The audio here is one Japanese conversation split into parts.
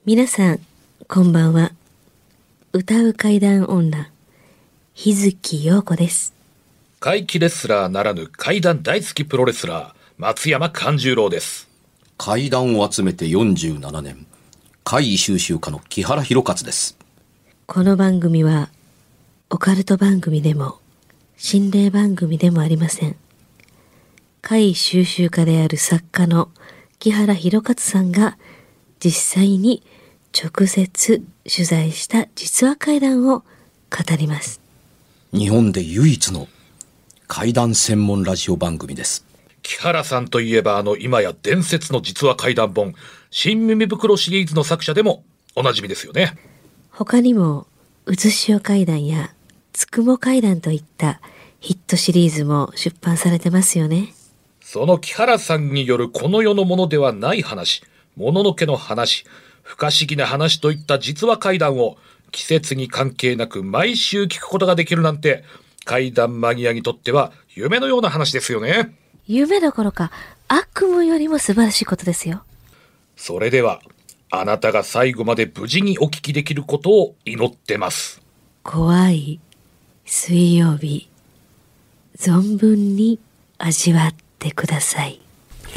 皆さんこんばんは。歌う怪談女日月陽子です。 怪奇レスラーならぬ怪談大好きプロレスラー松山勘十郎です。 怪談を集めて47年怪異収集家の木原博勝です。 この番組はオカルト番組でも心霊番組でもありません。怪異収集家である作家の木原博勝さんが実際に直接取材した実話怪談を語ります。 日本で唯一の怪談専門ラジオ番組です。 木原さんといえば今や伝説の実話怪談本新耳袋シリーズの作者でもおなじみですよね。 他にもうずしお怪談やつくも怪談といったヒットシリーズも出版されてますよね。 その木原さんによるこの世のものではない話、もののけの話、不可思議な話といった実話怪談を季節に関係なく毎週聞くことができるなんて怪談マニアにとっては夢のような話ですよね。 夢どころか悪夢よりも素晴らしいことですよ。 それではあなたが最後まで無事にお聞きできることを祈ってます。 怖い水曜日、存分に味わってください。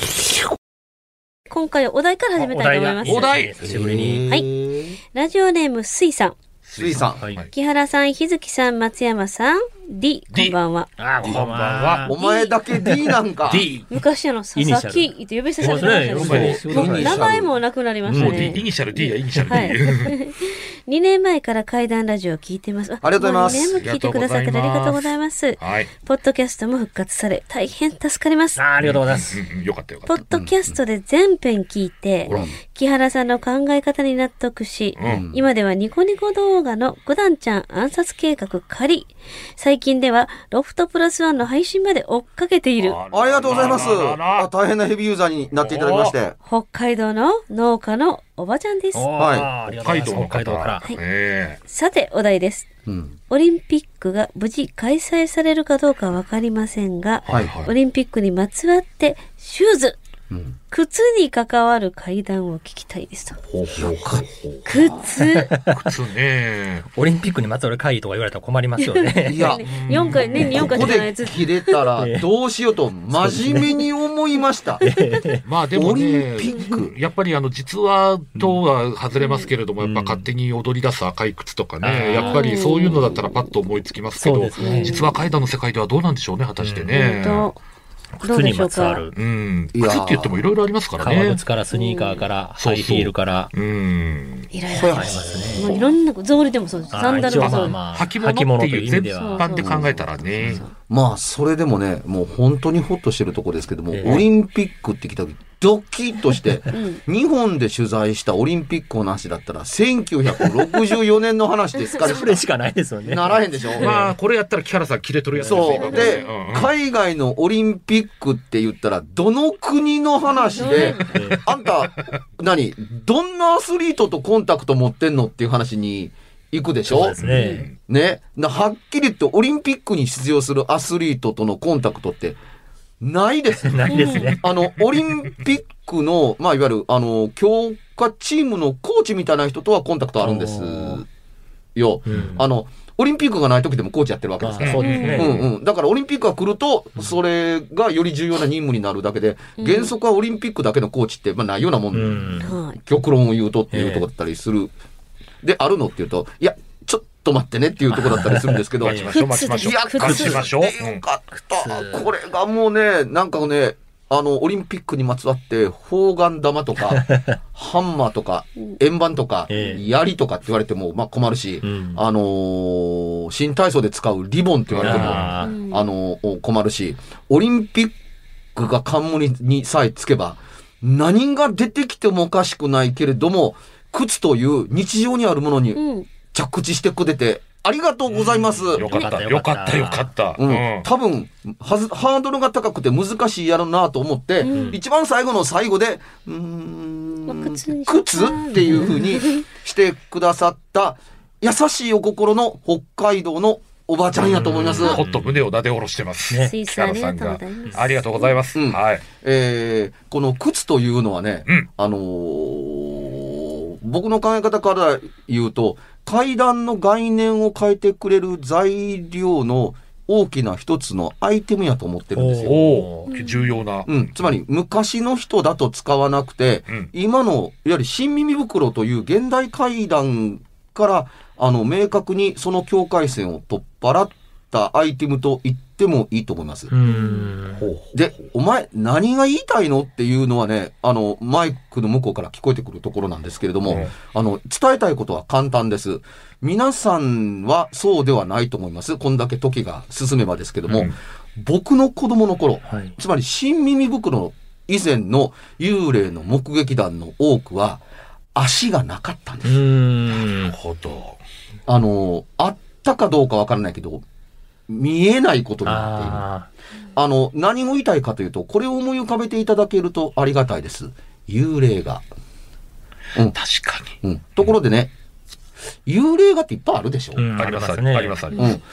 今回はお題から始めたいと思います。 お題久しぶりに。 はい。ラジオネームすいさん。 水さん、 はい。 木原さん、日月さん、松山さん、D、こんばんは。 こんばんは。 お前だけ D なんか。 D。 昔佐々木って呼び捨てされてましたね。もう名前もなくなりましたもう D、 ね。 イニシャル D やイニシャル D。 はい。2年前から怪談ラジオを聞いてます。 ありがとうございます。 2年も聞いてくださってありがとうございます。 はい。 ポッドキャストも復活され、大変助かります。 ありがとうございます。 よかったよかポった。 ッドキャストで全編聞いて、木原さんの考え方に納得し、今ではニコニコ動画の九段ちゃん暗殺計画仮、最近ではロフトプラスワンの配信まで追っかけている、 ありがとうございます。大変なヘビーユーザーになっていただきまして。 北海道の農家のおばちゃんです。 はい。 北海道の北海道から。 さてお題です。オリンピックが無事開催されるかどうかわかりませんが、オリンピックにまつわってシューズ、靴に関わる怪談を聞きたいですと。靴ね。 オリンピックにまつわる会議とか言われたら困りますよね。 いや、 4回年に4回ここじゃないやつ。 で切れたらどうしようと真面目に思いました。 まあでもオリねンピック、 やっぱり実話とは外れますけれども、やっぱ勝手に踊り出す赤い靴とかね、やっぱりそういうのだったらパッと思いつきますけど、実話怪談の世界ではどうなんでしょうね、果たしてね。 靴にまつわる。 靴って言ってもいろいろありますからね。 革靴からスニーカーからハイヒールから。 いろいろありますね。いろんな草履でもそうです。サンダルもそうです。 履物っていう全般で考えたらね。 まあそれでもね、もう本当にホッとしてるとこですけども、オリンピックって聞いた時ドキッとして、日本で取材したオリンピックの話だったら1964年の話ですかね。 それしかないですよね。 ならへんでしょ。 まあこれやったら木原さん切れとるやつですよ。 そうで、海外のオリンピックって言ったらどの国の話で、あんたどんなアスリートとコンタクト持ってんのっていう話に行くでしょ。 そうですね。 ね、はっきり言ってオリンピックに出場するアスリートとのコンタクトってないです。 ないですね。 オリンピックの、まあ、いわゆる、強化チームのコーチみたいな人とはコンタクトあるんですよ。オリンピックがない時でもコーチやってるわけですから。 そうですね。 だからオリンピックが来ると、それがより重要な任務になるだけで、原則はオリンピックだけのコーチって、まあ、ないようなもん。極論を言うとっていうところだったりする。で、あるのっていうと、いや、ちょっと待ってねっていうところだったりするんですけど。 待ちましょう。 いや、 待ちましょう。 よかった。これがもうね、なんかね、オリンピックにまつわって、砲丸玉とか、ハンマーとか、円盤とか、槍とかって言われても、まあ困るし、新体操で使うリボンって言われても、困るし、オリンピックが冠にさえつけば、何が出てきてもおかしくないけれども、靴という日常にあるものに着地してくれて、ありがとうございます。 よかった。 多分、ハードルが高くて難しいやろなと思って、一番最後の最後で、靴っていう風にしてくださった、優しいお心の北海道のおばあちゃんやと思います。 ほっと胸をなで下ろしてます。 木原さんが。 ありがとうございます。はい。 この靴というのはね、 僕の考え方から言うと、階段の概念を変えてくれる材料の大きな一つのアイテムやと思ってるんですよ。 おー重要な。 つまり昔の人だと使わなくて、今のいわゆる新耳袋という現代階段から明確にその境界線を取っ払ったアイテムと言ってもいいと思います。で、お前何が言いたいのっていうのはね、マイクの向こうから聞こえてくるところなんですけれども、伝えたいことは簡単です。皆さんはそうではないと思います。こんだけ時が進めばですけども、僕の子供の頃、つまり新耳袋以前の幽霊の目撃談の多くは足がなかったんです。 なるほど。 あったかどうかわからないけど、見えないことになっている。何を言いたいかというと、これを思い浮かべていただけるとありがたいです。幽霊画。 確かに。 ところでね、幽霊画っていっぱいあるでしょ。 ありますね。あります。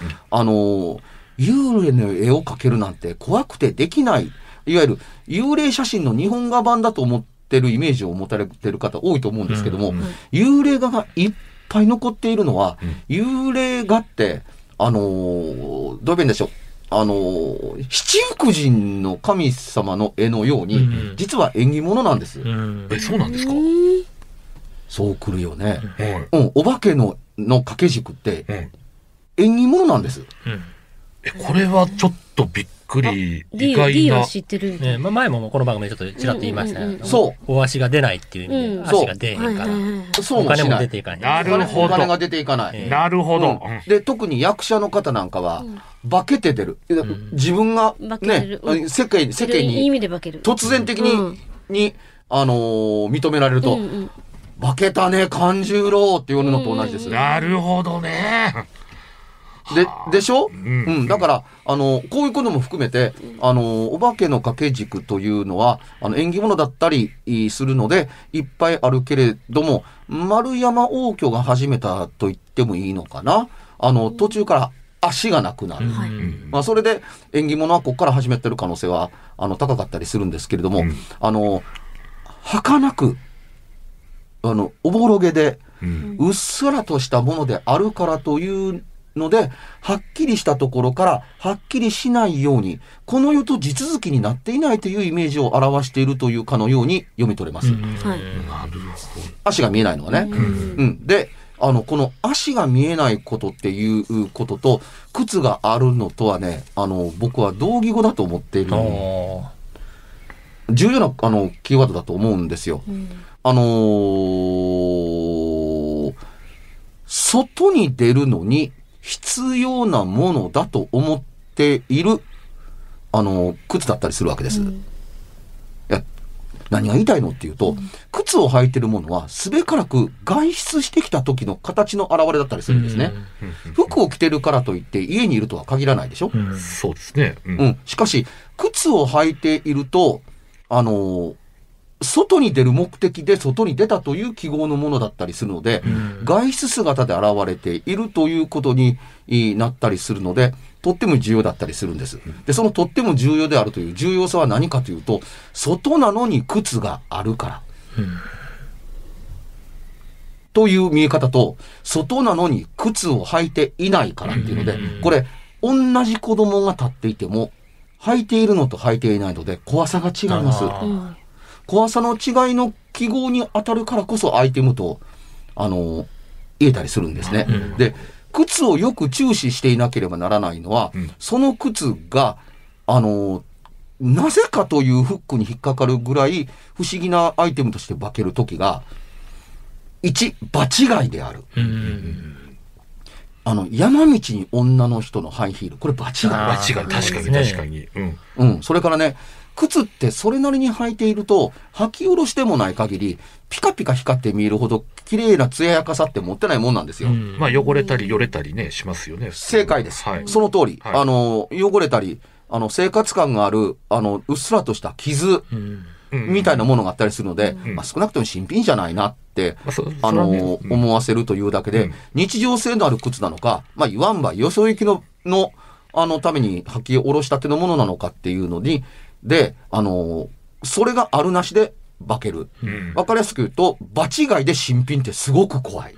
幽霊の絵を描けるなんて怖くてできない。いわゆる幽霊写真の日本画版だと思ってるイメージを持たれてる方多いと思うんですけども、幽霊画がいっぱい残っているのは、幽霊画って、どういう意味でしょう。七福神の神様の絵のように、実は縁起物なんです。 そうなんですか。 そう来るよね。お化けの掛け軸って、縁起物なんです。 これはちょっとびっくり。意外な。 D は知ってる。 前もこの番組でちょっとちらっと言いましたね。 そう。 お足が出ないっていう意味で、足が出へんから。 そうお金も出ていかない。 なるほど。 お金が出ていかない。 なるほど。 で、特に役者の方なんかは、化けて出る。自分がね、世間に突然的に、認められると、化けたね、勘十郎って言うのと同じです。 なるほどね。 でしょ？だから、こういうことも含めて、お化けの掛け軸というのは、縁起物だったりするので、いっぱいあるけれども、丸山応挙が始めたと言ってもいいのかな。途中から足がなくなる。それで、縁起物はここから始めてる可能性は、高かったりするんですけれども、儚く、おぼろげで、うっすらとしたものであるからというので、はっきりしたところからはっきりしないように、この世と地続きになっていないというイメージを表しているというかのように読み取れます。足が見えないのはね。で、この足が見えないことっていうことと、靴があるのとはね、僕は同義語だと思っている。重要なキーワードだと思うんですよ。外に出るのに必要なものだと思っている靴だったりするわけです。いや、何が言いたいのっていうと、靴を履いてるものはすべからく外出してきた時の形の表れだったりするんですね。服を着てるからといって家にいるとは限らないでしょ。 そうですね。 しかし靴を履いていると外に出る目的で外に出たという記号のものだったりするので、外出姿で現れているということになったりするので、とっても重要だったりするんです。で、そのとっても重要であるという重要さは何かというと、外なのに靴があるから。という見え方と、外なのに靴を履いていないからっていうので、これ、同じ子供が立っていても、履いているのと履いていないので怖さが違います。怖さの違いの記号に当たるからこそアイテムと、言えたりするんですね。で、靴をよく注視していなければならないのは、その靴が、なぜかというフックに引っかかるぐらい不思議なアイテムとして化けるときが、1、場違いである。山道に女の人のハイヒール、これ場違い。 場違い、確かに。 それからね、靴ってそれなりに履いていると、履き下ろしてもない限り、ピカピカ光って見えるほど綺麗な艶やかさって持ってないもんなんですよ。 汚れたりよれたりね、しますよね。 正解です。その通り。汚れたり、生活感がある、うっすらとした傷、みたいなものがあったりするので、少なくとも新品じゃないなって、思わせるというだけで、日常性のある靴なのか、言わんばよそ行きのために履き下ろしたてのものなのかっていうのに、で、それがあるなしで化ける。わかりやすく言うと、場違いで新品ってすごく怖い。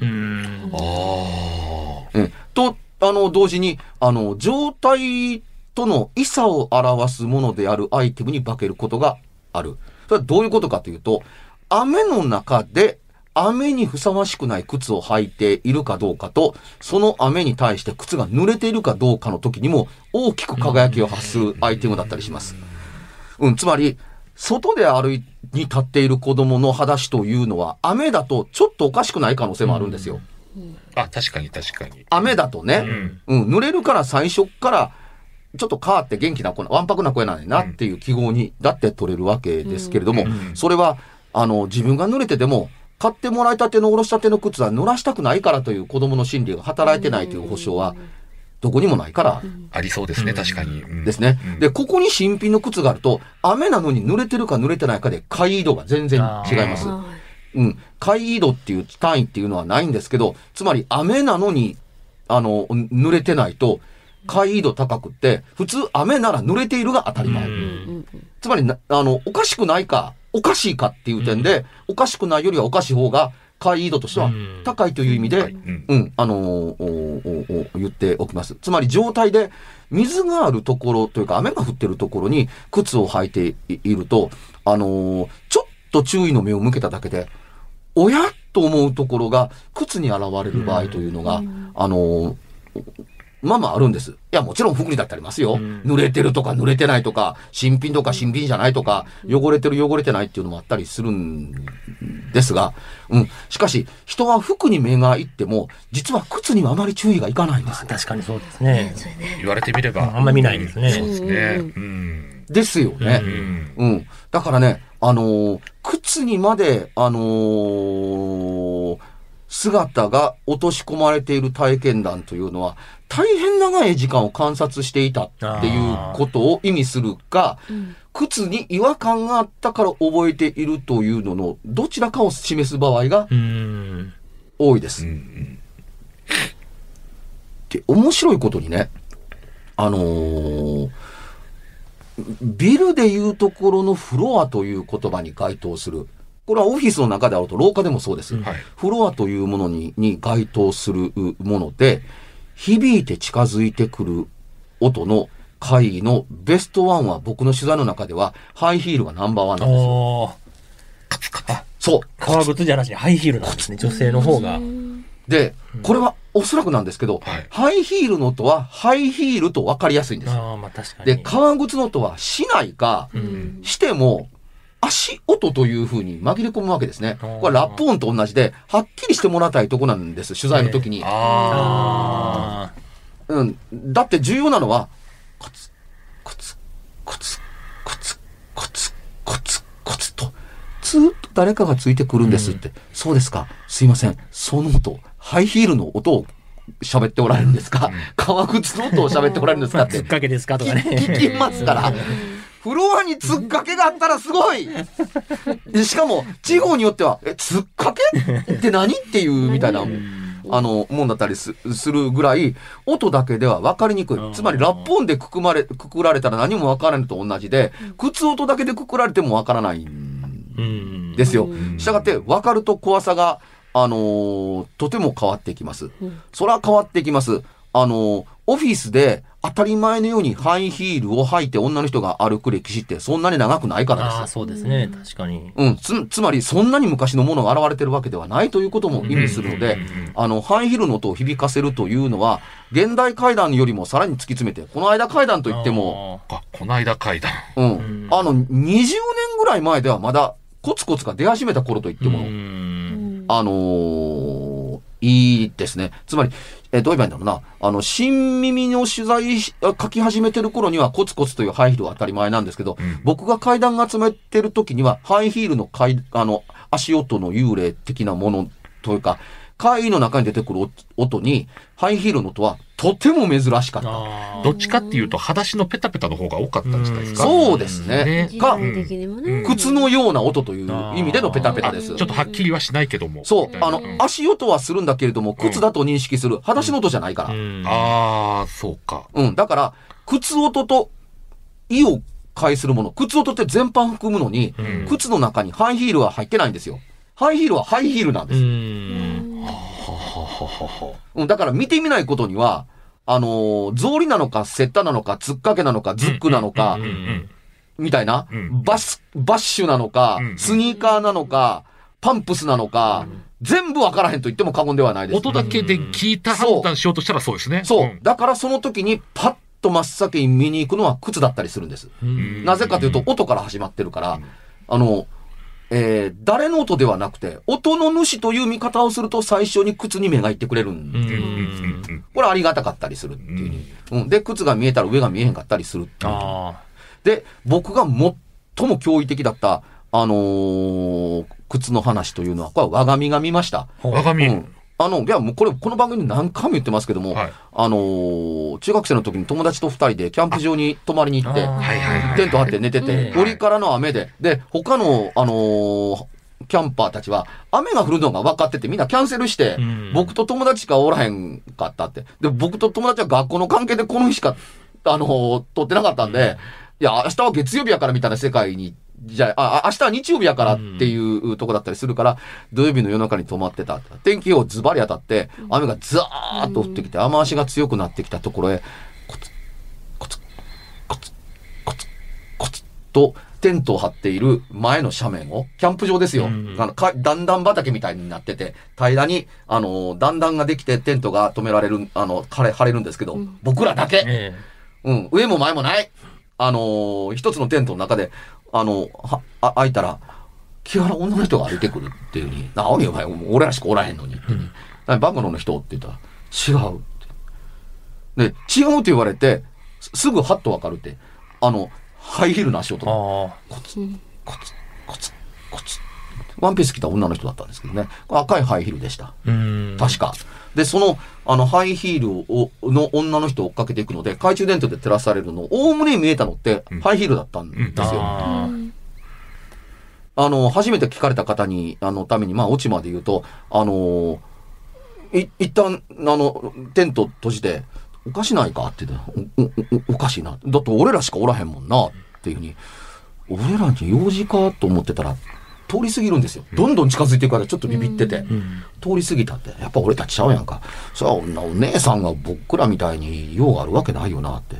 と、同時に、状態との異差を表すものであるアイテムに化けることがある。それはどういうことかというと、雨の中で雨にふさわしくない靴を履いているかどうかと、その雨に対して靴が濡れているかどうかの時にも大きく輝きを発するアイテムだったりします。つまり、外で歩いに立っている子供の裸足というのは、雨だとちょっとおかしくない可能性もあるんですよ。 確かに確かに。 雨だとね、濡れるから最初からちょっと変わって元気な子わんぱくな子やないなっていう記号にだって取れるわけですけれども、それは自分が濡れてでも買ってもらいたてのおろしたての靴は濡らしたくないからという子供の心理が働いてないという保証はどこにもないから。 ありそうですね、確かに。 ですね。で、ここに新品の靴があると、雨なのに濡れてるか濡れてないかで回移度が全然違います。回移度っていう単位っていうのはないんですけど、つまり雨なのに、濡れてないと、回移度高くって、普通雨なら濡れているが当たり前。つまりおかしくないか、おかしいかっていう点で、おかしくないよりはおかしい方が、回移度としては高いという意味で、言っておきます。つまり状態で水があるところというか雨が降ってるところに靴を履いていると、ちょっと注意の目を向けただけで、おやと思うところが靴に現れる場合というのが、まあまああるんです。いや、もちろん服にだってありますよ。濡れてるとか濡れてないとか、新品とか新品じゃないとか、汚れてる汚れてないっていうのもあったりするんですが、しかし、人は服に目がいっても、実は靴にはあまり注意がいかないんです。 確かにそうですね。 言われてみれば。 あんま見ないですね。 そうですね。 ですよね。だからね、靴にまで、姿が落とし込まれている体験談というのは、大変長い時間を観察していたっていうことを意味するか、靴に違和感があったから覚えているというののどちらかを示す場合が多いです。で、面白いことにね、ビルでいうところのフロアという言葉に該当する。これはオフィスの中であると廊下でもそうです。フロアというものに該当するもので、響いて近づいてくる音の回のベストワンは僕の取材の中ではハイヒールがナンバーワンなんですよ。そう。 革靴じゃなしにハイヒールなんですね。女性の方が。 で、これはおそらくなんですけど、ハイヒールの音はハイヒールと分かりやすいんです。で、革靴の音はしないか、しても、足音という風に紛れ込むわけですね。これラップ音と同じで、はっきりしてもらいたいとこなんです、取材の時に。だって重要なのは、コツ、コツ、コツ、コツ、コツ、コツ、コツと、ずーっと誰かがついてくるんですって。そうですか。すいません。その音、ハイヒールの音を喋っておられるんですか？革靴の音を喋っておられるんですかって。 つっかけですかとかね。 聞きますから。フロアにつっかけがあったらすごいしかも、地方によっては、つっかけって何っていうみたいな、もんだったりするぐらい、音だけでは分かりにくい。つまり、ラップ音でくくられたら何も分からないのと同じで、靴音だけでくくられても分からないんですよ。したがって、分かると怖さが、とても変わってきます。それは変わってきます。オフィスで当たり前のようにハイヒールを履いて女の人が歩く歴史ってそんなに長くないからです。 そうですね。確かに。 つまりそんなに昔のものが現れてるわけではないということも意味するので、ハイヒールの音を響かせるというのは、現代階段よりもさらに突き詰めて、この間階段といっても、 この間階段。 20年ぐらい前ではまだコツコツが出始めた頃といっても、いいですね。つまり、どう言えばいいんだろうな。新耳の取材書き始めてる頃にはコツコツというハイヒールは当たり前なんですけど、僕が階段が集めてる時には、ハイヒールの足音の幽霊的なものというか、階の中に出てくる音に、ハイヒールの音はとても珍しかった。 どっちかっていうと、裸足のペタペタの方が多かったんじゃないですか。 そうですね。靴のような音という意味でのペタペタです。 ちょっとはっきりはしないけども。 そう。足音はするんだけれども、靴だと認識する。裸足の音じゃないから。 そうか。 だから、靴音と意を介するもの、靴音って全般含むのに、靴の中にハイヒールは入ってないんですよ。ハイヒールはハイヒールなんです。だから見てみないことには、草履なのか、セッタなのか、つっかけなのか、ズックなのか、みたいな、バッシュなのか、スニーカーなのか、パンプスなのか、全部わからへんと言っても過言ではないです。 音だけで聞いた判断しようとしたらそうですね。 そう。だからその時にパッと真っ先に見に行くのは靴だったりするんです。なぜかというと、音から始まってるから、誰の音ではなくて、音の主という見方をすると最初に靴に目がいってくれるんですよ。これありがたかったりするっていう風に。で、靴が見えたら上が見えへんかったりするっていう。で、僕が最も驚異的だった、靴の話というのは、これは我が身が見ました。 我が身、いや、もうこの番組で何回も言ってますけども、はい、中学生の時に友達と2人でキャンプ場に泊まりに行って、テント張って寝てて、折からの雨で、で、他の、キャンパーたちは、雨が降るのが分かってて、みんなキャンセルして、僕と友達しかおらへんかったって。で、僕と友達は学校の関係でこの日しか、撮ってなかったんで、いや、明日は月曜日やからみたいな世界に、じゃあ、明日は日曜日やからっていうとこだったりするから、土曜日の夜中に泊まってた。天気予報ズバリ当たって、雨がザーッと降ってきて、雨足が強くなってきたところへ、コツ、コツ、コツ、コツ、コツと、テントを張っている前の斜面を、キャンプ場ですよ。段々畑みたいになってて、平らに、段々ができてテントが止められる、張れるんですけど、僕らだけ、上も前もない。一つのテントの中で、開いたら、木原女の人が歩いてくるっていうに、お前、俺らしかおらへんのにって、バングローの人って言ったら、違うって。で、違うって言われて、すぐハッとわかるって、ハイヒールの足音が、コツ、コツ、コツ、コツ。ワンピース着た女の人だったんですけどね。赤いハイヒールでした。確か。で、その、ハイヒールの女の人を追っかけていくので、懐中電灯で照らされるの、おおむね見えたのって、ハイヒールだったんですよ。初めて聞かれた方に、ために、オチまで言うと、一旦、テント閉じて、おかしないかって言って、おかしいな。だって俺らしかおらへんもんな、っていうふうに、俺らに用事かと思ってたら、通り過ぎるんですよ。どんどん近づいていくからちょっとビビってて、通り過ぎたって、やっぱ俺たちちゃうやんか。そりゃお姉さんが僕らみたいに用があるわけないよなって。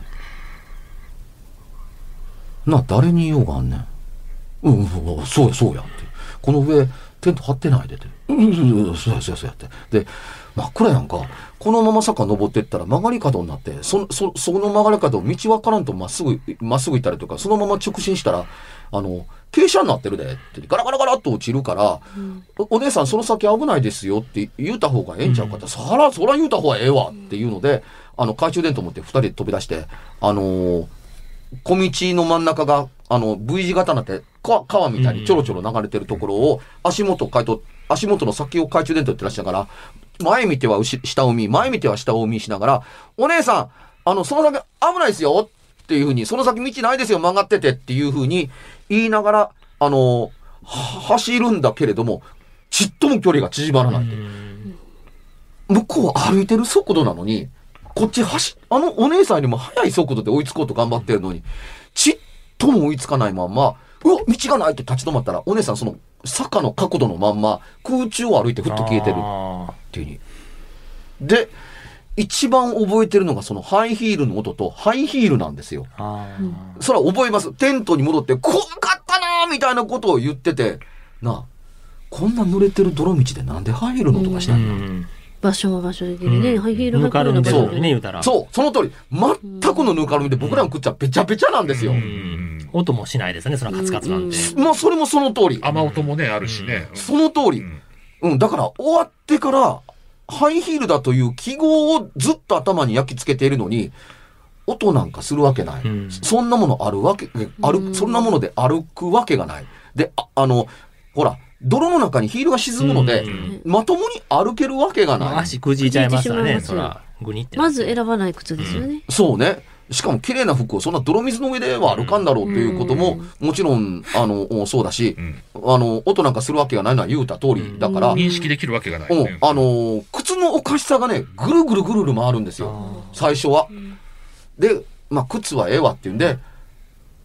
誰に用があんねん。そうや、そうやって。この上、テント張ってないでて。そうやって。で、真っ暗やんか。このまま坂登ってったら曲がり角になって、その曲がり角、道わからんとまっすぐ行ったりとか、そのまま直進したら、傾斜になってるでって、ガラガラガラっと落ちるから、お姉さんその先危ないですよって言うた方がええんちゃうかって、そら言うた方がええわっていうので、懐中電灯持って二人で飛び出して、小道の真ん中が、V 字型になって、川みたいにちょろちょろ流れてるところを、足元の先を懐中電灯ってらしながら、前見ては下を見、前見ては下を見しながら、お姉さん、その先危ないですよっていう風に、その先道ないですよ、曲がっててっていう風に言いながら、走るんだけれども、ちっとも距離が縮まらない。向こう歩いてる速度なのに、こっちお姉さんよりも速い速度で追いつこうと頑張ってるのに、ちっとも追いつかないまんま、道がないって立ち止まったら、お姉さんその坂の角度のまんま、空中を歩いてふっと消えてるっていう風に。で、一番覚えてるのがそのハイヒールの音とハイヒールなんですよ。それは覚えます。テントに戻って、怖かったなーみたいなことを言ってて、こんな濡れてる泥道でなんでハイヒールの音がしたんだ場所は場所でね、ハイヒールぬかるみでね、言うたら。 そう、その通り。全くのぬかるみで僕らの靴はべちゃべちゃなんですよ。 音もしないですね、そのカツカツなんて。 それもその通り。 雨音もね、あるしね。 その通り。だから終わってから、ハイヒールだという記号をずっと頭に焼き付けているのに、音なんかするわけない。そんなものそんなもので歩くわけがない。で、ほら、泥の中にヒールが沈むので、まともに歩けるわけがない。 足くじいちゃいますからね、そら。 まず選ばない靴ですよね。 そうね。しかも綺麗な服をそんな泥水の上では歩かんだろうということも、もちろん、そうだし、音なんかするわけがないのは言うた通りだから。 認識できるわけがない、 ね。靴のおかしさがね、ぐるぐるぐるぐる回るんですよ。最初は。で、靴はええわっていうんで、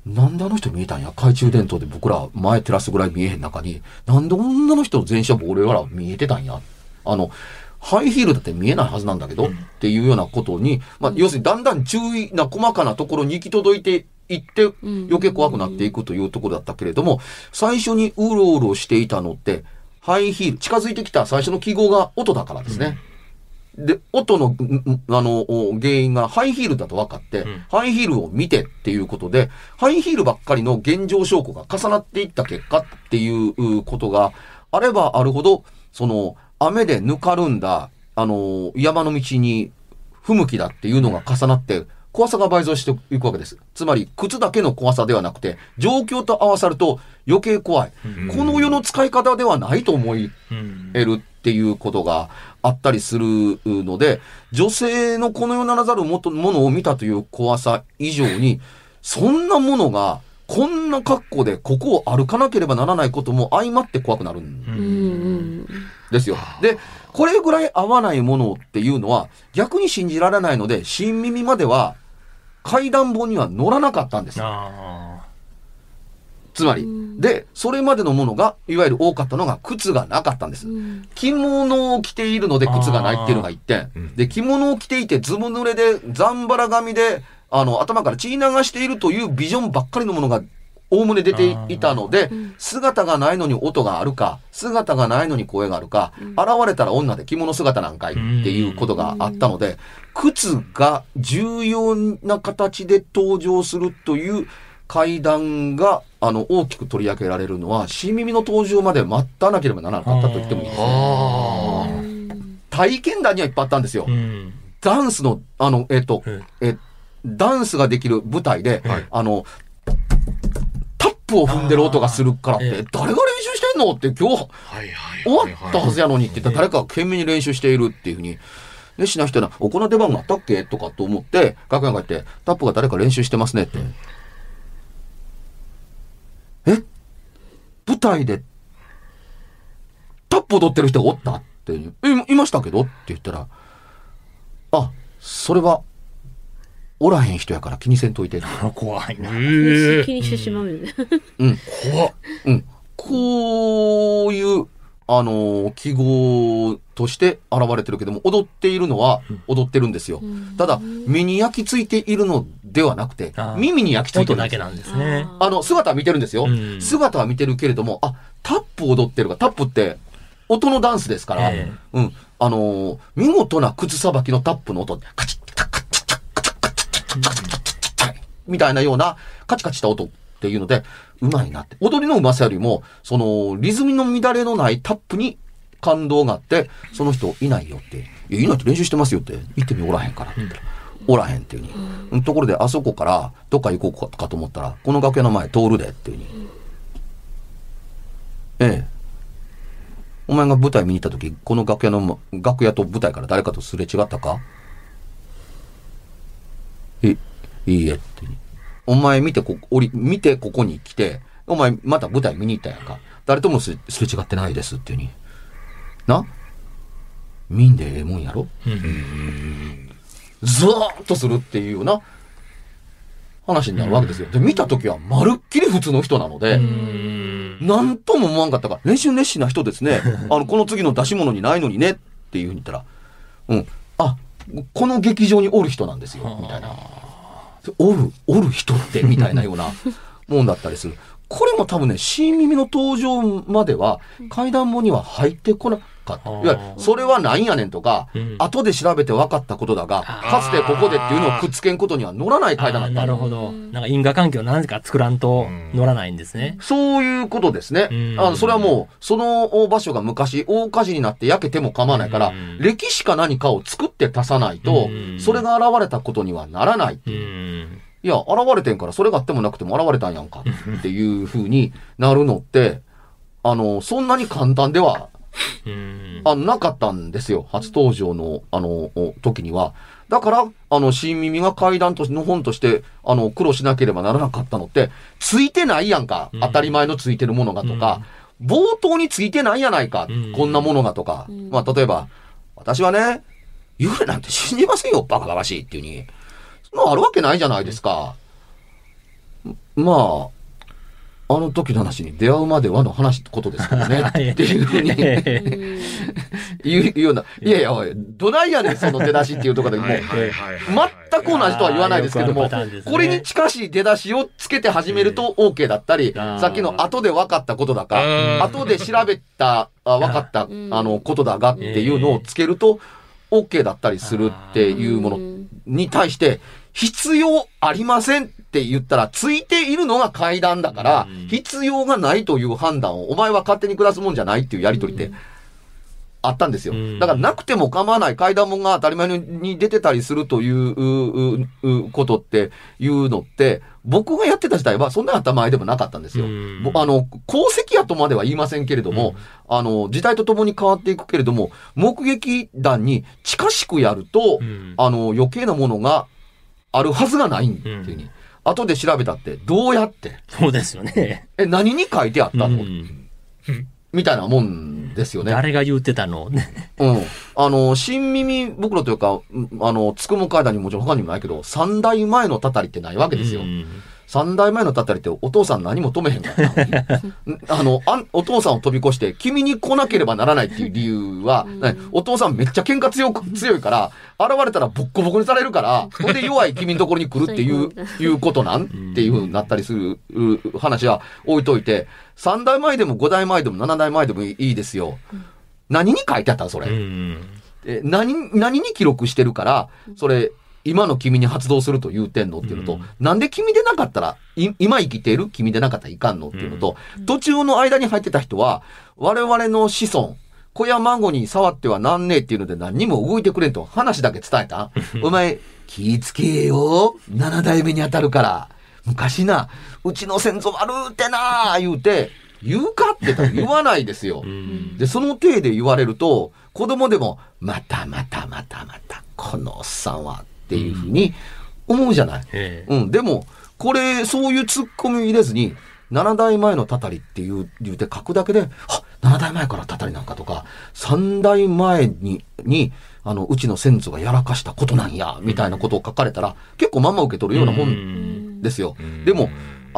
なんであの人見えたんや、懐中電灯で僕ら前照らすぐらい見えへん中に、なんで女の人の全身は俺ら見えてたんや。ハイヒールだって見えないはずなんだけど、っていうようなことに、まあ、要するにだんだん注意な細かなところに行き届いていって、余計怖くなっていくというところだったけれども、最初にうろうろしていたのって、ハイヒール、近づいてきた最初の記号が音だからですね。で、音の、原因がハイヒールだと分かって、ハイヒールを見てっていうことで、ハイヒールばっかりの現状証拠が重なっていった結果っていうことがあればあるほど、雨でぬかるんだ、山の道に不向きだっていうのが重なって、怖さが倍増していくわけです。つまり、靴だけの怖さではなくて、状況と合わさると余計怖い。この世の使い方ではないと思えるっていうことがあったりするので、女性のこの世ならざるものを見たという怖さ以上に、そんなものが、こんな格好でここを歩かなければならないことも相まって怖くなるんですよ。で、これぐらい合わないものっていうのは逆に信じられないので、新耳までは階段本には乗らなかったんです。つまり、で、それまでのものが、いわゆる多かったのが靴がなかったんです。着物を着ているので靴がないっていうのが一点。で、着物を着ていてずぶ濡れで、ざんばら髪で、頭から血流しているというビジョンばっかりのものがおおむね出ていたので、姿がないのに音があるか、姿がないのに声があるか、現れたら女で着物姿なんかいっていうことがあったので、靴が重要な形で登場するという階段が、大きく取り上げられるのは、新耳の登場まで待たなければならなかったと言ってもいいですね。体験談にはいっぱいあったんですよ。ダンスの、ダンスができる舞台で、タップを踏んでる音がするからって、誰が練習してんのって今日、終わったはずやのにって言ったら誰かが懸命に練習しているっていうふうに。で、しない人は、こんな出番があったっけとかと思って、楽屋に帰って、タップが誰か練習してますねって。舞台で、タップ踊ってる人がおったって、いましたけどって言ったら、あ、それは、おらへん人やから気にせんといて。 怖いな。 気にしてしまうよね。 怖っ。こういう、記号として現れてるけども、踊っているのは踊ってるんですよ。ただ、目に焼き付いているのではなくて、耳に焼き付いてるんです。 音だけなんですね。 姿は見てるんですよ。姿は見てるけれども、タップ踊ってるか、タップって音のダンスですから、見事な靴さばきのタップの音、カチッ、カチッ、カチッ、カチッ、カチッ、カチッ、みたいなようなカチカチした音っていうので、うまいなって。踊りのうまさよりも、リズムの乱れのないタップに感動があって、その人いないよって。いないと練習してますよって。行ってみおらへんからって言ったら、おらへんっていうふうに。ところで、あそこからどっか行こうかと思ったら、この楽屋の前通るでっていうふうに。お前が舞台見に行った時、この楽屋と舞台から誰かとすれ違ったか？いいえって。お前見てここに来て、お前また舞台見に行ったやんか。誰ともすれ違ってないですっていうに。な？見んでええもんやろ？ずーっとするっていうような話になるわけですよ。で、見た時はまるっきり普通の人なので、なんとも思わんかったから、練習熱心な人ですね。この次の出し物にないのにねっていうふうに言ったら、この劇場におる人なんですよ、みたいな。おる人ってみたいなようなもんだったりする。これも多分ね、新耳の登場までは怪談本には入ってこなかった。いわゆるそれはなんやねんとか、後で調べて分かったことだが、かつてここでっていうのをくっつけんことには乗らない怪談だった。 なるほど。なんか因果関係を何か作らんと乗らないんですね。 そういうことですね。それはもう、その場所が昔大火事になって焼けても構わないから、歴史か何かを作って足さないと、それが現れたことにはならないっていう。いや、現れてんから、それがあってもなくても現れたんやんかっていう風になるのって、そんなに簡単では、なかったんですよ。初登場の、時には。だから、新耳が怪談の本として、苦労しなければならなかったのって、ついてないやんか。当たり前のついてるものがとか、冒頭についてないやないか。こんなものがとか。例えば、私はね、幽霊なんて信じませんよ、バカバカしいっていうに。あるわけないじゃないですか。 まあ、あの時の話に出会うまではの話ってことですからね。っていうふうに言うような。いやいや、おい、どないやねん、その出だしっていうところでもう、全く同じとは言わないですけども、これに近しい出だしをつけて始めると OK だったり、さっきの後で分かったことだか、後で調べた、分かった、ことだがっていうのをつけると OK だったりするっていうものに対して、必要ありませんって言ったら、ついているのが階段だから、必要がないという判断を、お前は勝手に下すもんじゃないっていうやりとりって、あったんですよ。だからなくても構わない階段門が当たり前に出てたりするということっていうのって、僕がやってた時代はそんな頭前でもなかったんですよ。功績やとまでは言いませんけれども、時代とともに変わっていくけれども、目撃談に近しくやると、余計なものがあるはずがないっていうふうに。後で調べたって、どうやって。 そうですよね。 何に書いてあったの、みたいなもんですよね。 誰が言ってたの新耳袋というか、つくも階段にもちろん他にもないけど、3代前のたたりってないわけですよ。3代前のたたりってお父さん何も止めへんかったお父さんを飛び越して君に来なければならないっていう理由は、お父さんめっちゃ喧嘩強いから、現れたらボッコボコにされるから、ほんで弱い君のところに来るっていうことなんっていう風になったりする話は置いといて、3代前でも5代前でも7代前でもいいですよ。何に書いてあったそれ。何に記録してるから、それ、今の君に発動すると言うてんのっていうのと、なんで君でなかったら、今生きている君でなかったらいかんのっていうのと、途中の間に入ってた人は、我々の子孫、子や孫に触ってはなんねえっていうので何にも動いてくれんと話だけ伝えたお前、気ぃつけよ、7代目に当たるから。昔な、うちの先祖悪うてな言うて、言うかって言わないですよ。で、その体で言われると、子供でも、また、このおっさんは、っていうふうに思うじゃない。でも、これ、そういうツッコミを入れずに、7代前のたたりって言うて書くだけで、7代前からたたりなんかとか、3代前に、うちの先祖がやらかしたことなんや、みたいなことを書かれたら、結構まんま受け取るようなもんですよ。でも、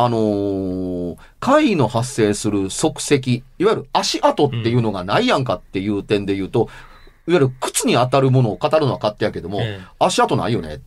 怪の発生する足跡、いわゆる足跡っていうのがないやんかっていう点で言うと、いわゆる靴に当たるものを語るのは勝手やけども、足跡ないよね。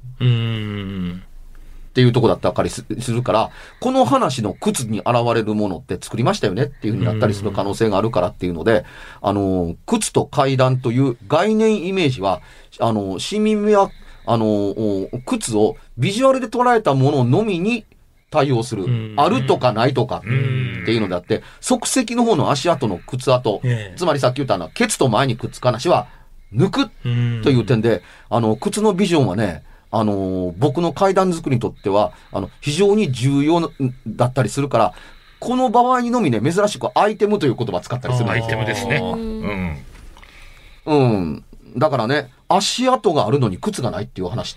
っていうとこだったりするから、この話の靴に現れるものって作りましたよねっていうふうになったりする可能性があるからっていうので、靴と階段という概念イメージは、市民は、靴をビジュアルで捉えたもののみに対応する。あるとかないとかっていうのであって、足跡の方の足跡の靴跡、つまりさっき言ったケツと前にくっつく話は抜くという点で、靴のビジョンはね、僕の階段作りにとっては、非常に重要だったりするから、この場合にのみね、珍しくアイテムという言葉を使ったりする。 アイテムですね。 だからね、足跡があるのに靴がないっていう話って、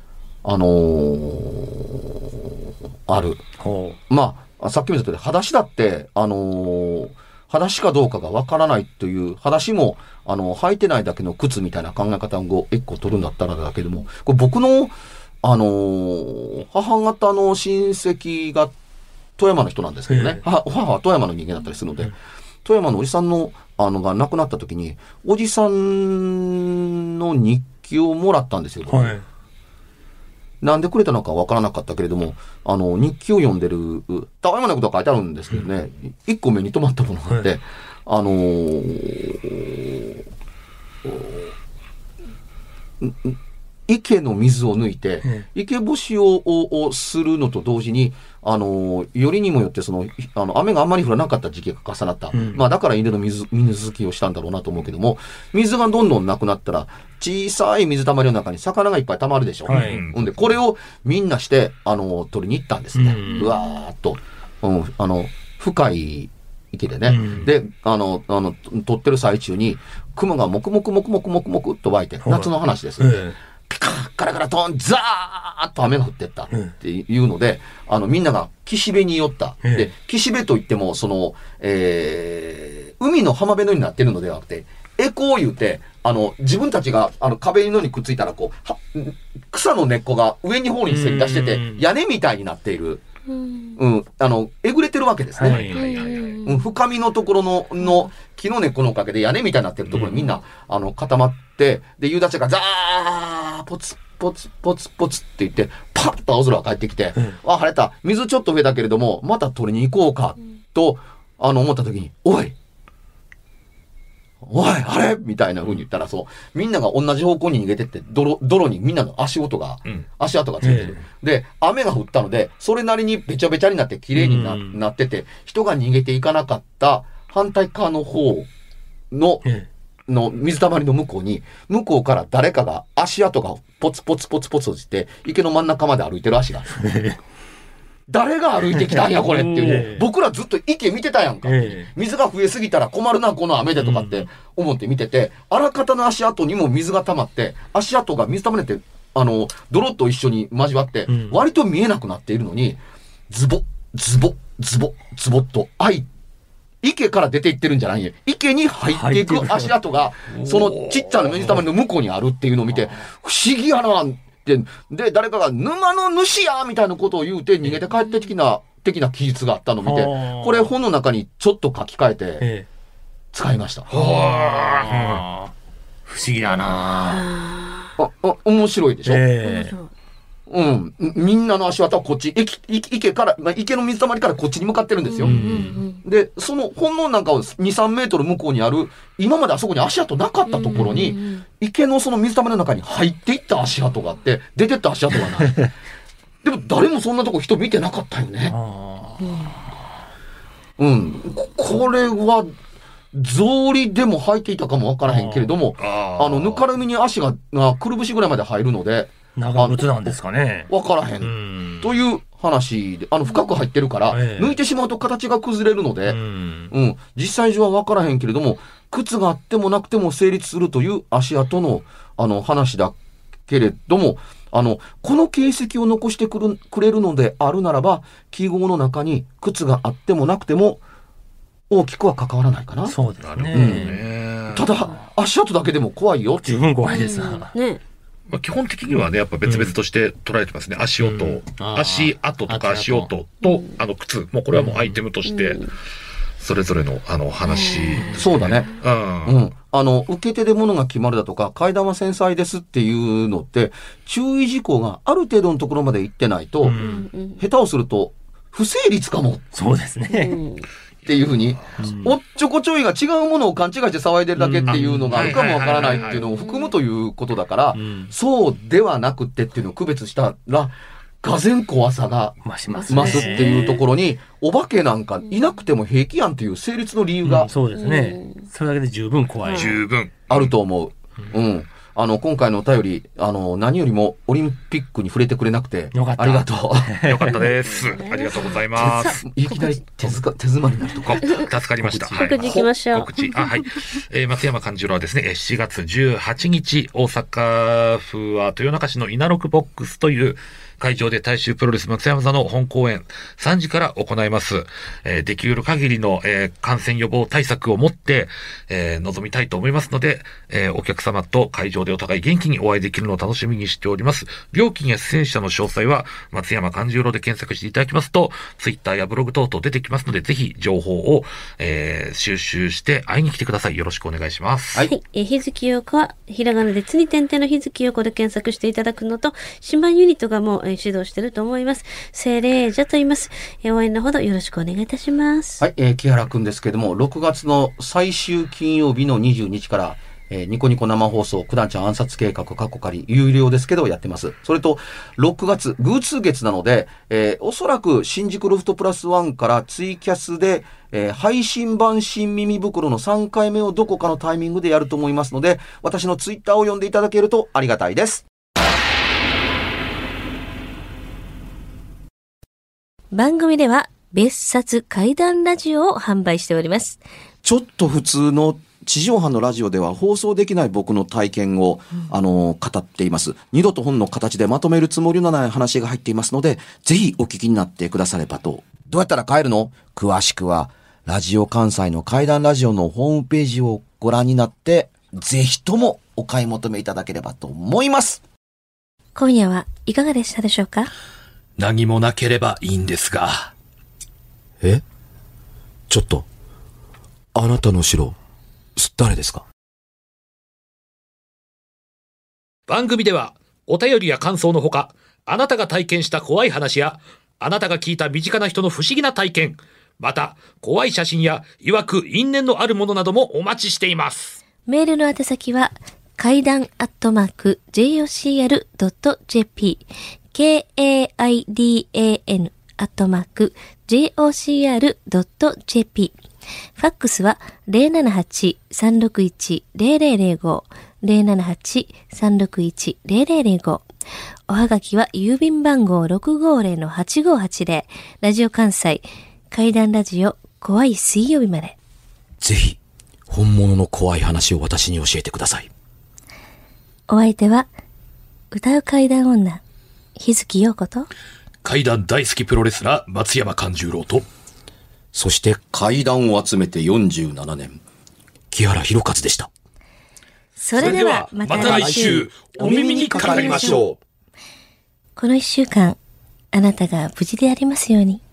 ある。まあ、さっきも言った通り、裸足だって、裸足かどうかがわからないという、裸足も、履いてないだけの靴みたいな考え方を一個取るんだったらだけども、これ僕の、母方の親戚が富山の人なんですけどね、母は富山の人間だったりするので、富山のおじさんの、が亡くなった時に、おじさんの日記をもらったんですよ。なんでくれたのかわからなかったけれども、日記を読んでる、たわいもないことが書いてあるんですけどね、一個目に留まったものがあって、池の水を抜いて、池干しをするのと同時に、よりにもよって雨があんまり降らなかった時期が重なった。まあだから稲の水抜きをしたんだろうなと思うけども、水がどんどんなくなったら、小さい水たまりの中に魚がいっぱい溜まるでしょ。で、これをみんなして、取りに行ったんですね。うわーっと。深い池でね。で、取ってる最中に、雲がもくもくっと湧いて、夏の話です。ピカッカラカラトンザーッと雨が降ってったっていうので、みんなが岸辺に寄った。で、岸辺といっても、海の浜辺のようになってるのではなくて、エコー言うて、自分たちが、壁のにくっついたら、草の根っこが上に方にせり出してて、屋根みたいになっている。 えぐれてるわけですね。 はいはいはいはい。 深みのところの木の根っこのおかげで屋根みたいになってるところにみんな、固まって、で、夕立がザーポツポツポツポツって言って、パッと青空が帰ってきて、あ、晴れた。水ちょっと増えたけれども、また取りに行こうか、と、思った時に、おい、あれみたいな風に言ったら、みんなが同じ方向に逃げてって、泥にみんなの足跡がついてる。で、雨が降ったので、それなりにべちゃべちゃになって綺麗になってて、人が逃げていかなかった反対側の方の水たまりの向こうから誰かが足跡がポツポツポツポツ落ちて、池の真ん中まで歩いてる足が。誰が歩いてきたんやこれっていう、僕らずっと池見てたやんか、水が増えすぎたら困るなこの雨でとかって思って見てて、あらかたの足跡にも水が溜まって、足跡が水溜まれて泥と一緒に交わって、割と見えなくなっているのに、ズボズボズボズボっと池から出ていってるんじゃないよ、池に入っていく足跡がそのちっちゃな水溜まりの向こうにあるっていうのを見て、不思議やなで、誰かが沼の主やみたいなことを言うて逃げて帰って的な記述があったのを見て、これ本の中にちょっと書き換えて使いました。 不思議だな面白いでしょ、みんなの足跡はこっち、池から、池の水たまりからこっちに向かってるんですよ。で、その本能なんかを2、3メートル向こうにある、今まであそこに足跡なかったところに、池のその水たまりの中に入っていった足跡があって、出てった足跡がない。でも誰もそんなとこ人見てなかったよね。これは、草履でも履いていたかもわからへんけれども、ぬかるみに足がくるぶしぐらいまで入るので、 長靴なんですかね。 わからへん。という話で、深く入ってるから、抜いてしまうと形が崩れるので、実際上はわからへんけれども、靴があってもなくても成立するという足跡の、話だけれども、この形跡を残してくれるのであるならば、記号の中に靴があってもなくても、大きくは関わらないかな。 そうですね。 ただ、足跡だけでも怖いよ。 十分怖いです。 基本的にはね、やっぱ別々として捉えてますね。足音、足跡とか足音と、靴。もうこれはもうアイテムとして、それぞれの、話。 そうだね。受け手で物が決まるだとか、階段は繊細ですっていうのって、注意事項がある程度のところまで行ってないと、下手をすると、不成立かも。 そうですね。 っていうふうに、おっちょこちょいが違うものを勘違いして騒いでるだけっていうのがあるかもわからないっていうのを含むということだから、そうではなくてっていうのを区別したら、がぜん怖さが増すっていうところに、お化けなんかいなくても平気やんっていう成立の理由が、 そうですね。それだけで十分怖い。 十分。 あると思う。今回のお便り、何よりもオリンピックに触れてくれなくて、ありがとう。 よかったです。ありがとうございます。 いきなり手詰まりになるとか。 助かりました。 告知行きましょう。 告知。はい。松山勘十郎はですね、7月18日、大阪府は豊中市の稲六ボックスという会場で大衆プロレス松山座の本公演3時から行います。できる限りの、感染予防対策を持って、臨みたいと思いますので、お客様と会場でお互い元気にお会いできるのを楽しみにしております。料金や出演者の詳細は松山勘十郎で検索していただきますと、ツイッターやブログ等々出てきますので、ぜひ情報を、収集して会いに来てください。よろしくお願いします。 はい。日月陽子はひらがなでつに点々の日月陽子で検索していただくのと、新版ユニットがもう指導していると思います。精霊者と言います。応援のほどよろしくお願いいたします。 はい、木原くんですけれども、6月の最終金曜日の22日から、ニコニコ生放送、九段ちゃん暗殺計画、カッコ仮、有料ですけどやってます。それと、6月、偶数月なので、おそらく新宿ロフトプラス1からツイキャスで、配信版新耳袋の3回目をどこかのタイミングでやると思いますので、私のツイッターを読んでいただけるとありがたいです。 番組では別冊怪談ラジオを販売しております。 ちょっと普通の地上波のラジオでは放送できない僕の体験を、語っています。二度と本の形でまとめるつもりのない話が入っていますので、ぜひお聞きになってくださればと。どうやったら帰るの？詳しくは、ラジオ関西の怪談ラジオのホームページをご覧になって、ぜひともお買い求めいただければと思います。 今夜はいかがでしたでしょうか？ 何もなければいいんですが。 ちょっと、あなたの城、誰ですか？ 番組ではお便りや感想のほか、あなたが体験した怖い話や、あなたが聞いた身近な人の不思議な体験、また怖い写真や曰く因縁のあるものなどもお待ちしています。 メールの宛先は怪談@jocr.jp KAIDAN@jocr.jp ファックスは 078-361-0005 078-361-0005 おはがきは郵便番号 650-8580 ラジオ関西怪談ラジオ怖い水曜日まで。 ぜひ、本物の怖い話を私に教えてください。 お相手は歌う怪談女日月陽子と怪談大好きプロレスラー松山勘十郎と、 そして怪談を集めて47年、木原博一でした。 それではまた来週お耳にかかりましょう。 この一週間あなたが無事でありますように。